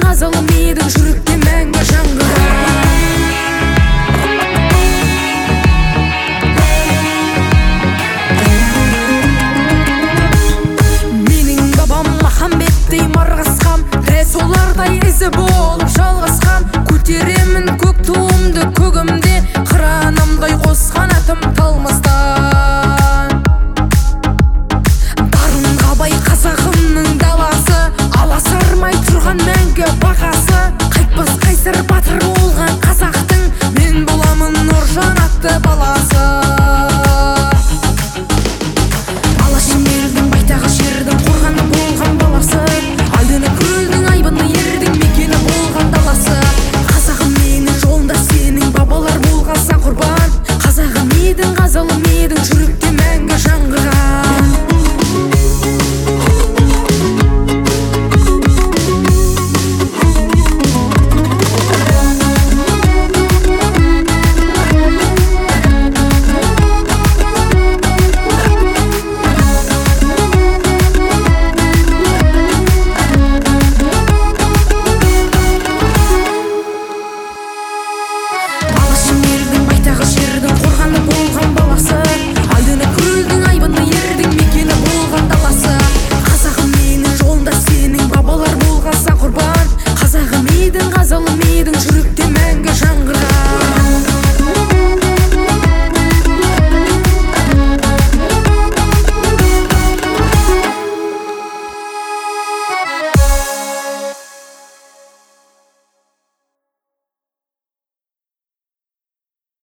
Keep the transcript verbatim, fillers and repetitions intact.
ғазалым едің жүректе мәңгі жаңғырған. Менің бабам Махамбеттей марғасқан, рәсулардай ізі болып жалғасқан. Көтеремін көк туымды көгімде, қыранымдай қосқан атым талмастан. Дарынға бай қазағымның даласы, аласармай тұрған мәңгі бағасы. Қайтпас қайсар батыр болған қазақтың, мен боламын Нұржан атты баласы. Алашым елдің байтағы жердің қорғаны болған баласы, айдыны көлдің айбыны ердің мекені болған даласы. Қазағым менің жолында сенің бабалар болғанса құрбан. Қазағым едің, ғазалым едің, жүректе мәңгі жаңғырған. Алашым елдің байтағы жердің қорғаны болған баласы, айдыны көлдің айбыны ердің мекені болған даласы. Қазағым менің жолында сенің бабалар болғанса құрбан. Қазағым едің, ғазалым едің, жүректе мәңгі жаңғырған.